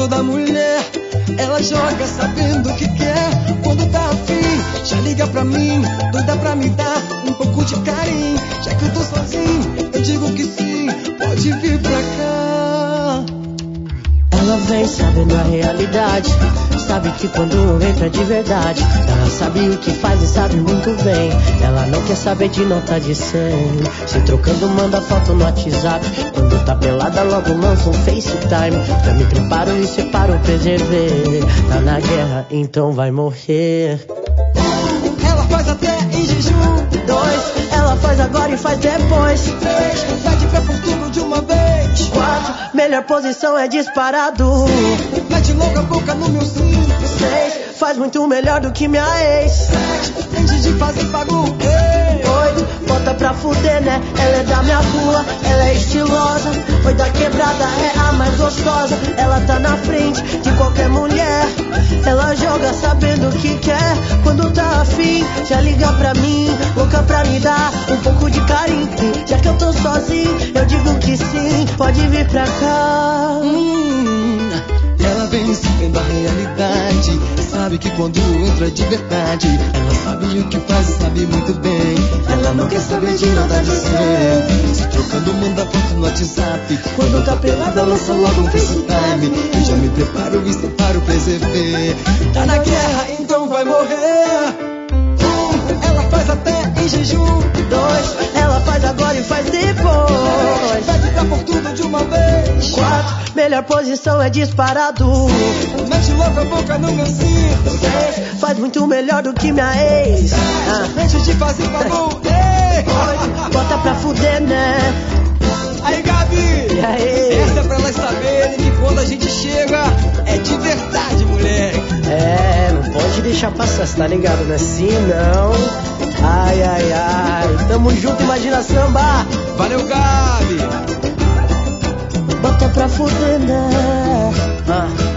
toda mulher, ela joga sabendo o que quer. Quando tá afim, já liga pra mim, doida pra me dar um pouco de carinho. Já que eu tô sozinho, eu digo que sim, pode vir pra cá. Ela vem sabendo a realidade, sabe que quando entra de verdade, ela sabe o que faz e sabe muito bem. Ela não quer saber de nota de 100, se trocando manda foto no WhatsApp. Quando tá pelada logo lança um FaceTime. Já me preparo e separo, preservei. Tá na guerra, então vai morrer. Ela faz até em jejum. 2, ela faz agora e faz depois. 3, vai de pé por tudo de uma vez. 4, melhor posição é disparado. Mete logo a boca no meu cinto. 6, faz muito melhor do que minha ex. 7, antes de fazer pagou. 8, bota pra fuder, né? Ela é da minha rua, ela é estilosa. Foi da quebrada, é a mais gostosa. Ela tá na frente de qualquer mulher. Ela joga sabendo o que quer. Quando tá afim, já liga pra mim, louca pra me dar um pouco de carinho. Já que eu tô sozinho, eu digo que sim, pode vir pra cá. Ela vem sabendo a realidade, sabe que quando entra de verdade, ela sabe o que faz e sabe muito bem. Ela não quer saber de nada de ser, se trocando manda foto no WhatsApp. Quando tá pelada lança logo um FaceTime. Eu já me preparo e separo, preservei. Tá na guerra, então vai morrer. 1, ela faz até em jejum. 2, ela faz agora e faz depois. Vai ficar por tudo de uma vez. 4, melhor posição é disparado. Mete logo a boca no meu cinto. 6, faz muito melhor do que minha ex. Antes de fazer pagou. 8, bota pra fuder, né? Aí, Gabi, E aí? essa é pra elas saberem que quando a gente chega é de verdade, moleque. É, não pode deixar passar, cê tá ligado, né? Se não... Ai, ai, ai. Tamo junto, imagina samba. Valeu, Gabi. Bota pra fuder, né?